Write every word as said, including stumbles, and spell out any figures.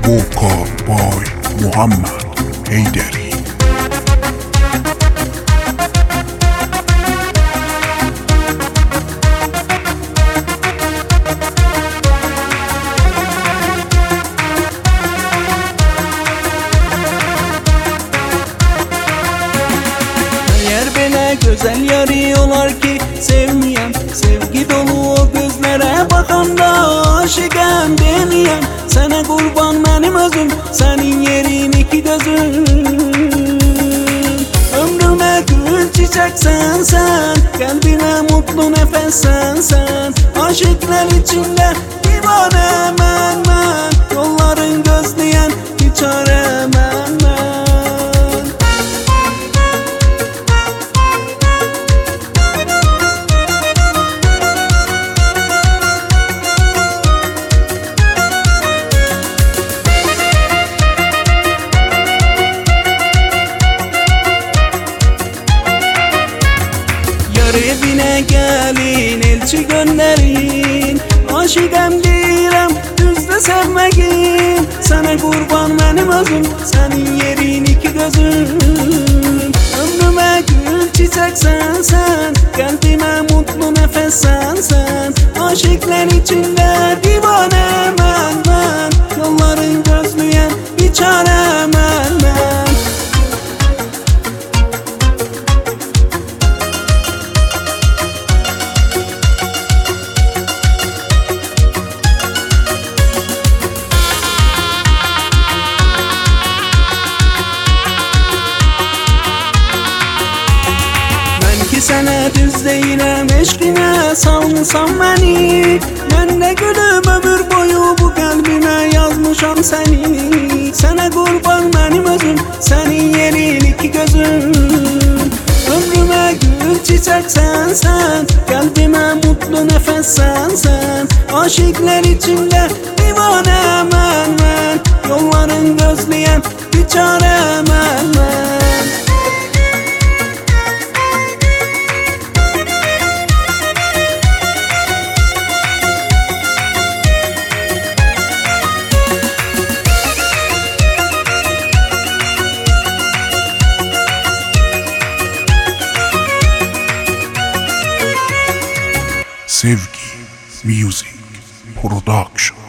Vocal by Muhammed Heydari. Eğer belə gözəl yarıyorlar ki sevməyəm, sevgi dolu o gözlərə baxanda aşiqəm deməyəm. Sənə qurban mənim özüm, sənin yerin iki gözüm. Ömrümə gül çiçəksən sən, qəlbimə mutlu nəfəssən sən. Aşıqlar içində divanə mən, mən yolların gözləyən biçarə mən, mən. Evine gelin elçi gönderin, aşıqəm deyirəm düzdə sevməgin. Sənə qurban mənim özüm, sənin yerin iki gözüm. Ömrümə gül çiçəksən sən, qəlbimə mutlu nəfəssən sən. Aşıqlar içində divanə mən, mən yolların gözləyən biçarə mən, mən. Ki sənə düz deyirəm, eşqinə salmısan məni. Mən də gülüm ömür boyu bu qəlbimə yazmışam səni. Sənə qurban mənim özüm, sənin yerin iki gözüm. Ömrümə gül çiçəksən sən, qəlbimə mutlu nəfəssən sən. Aşıqlar içində divanə mən, mən yolların gözləyən biçarə mən, mən. Sevgi Music Production.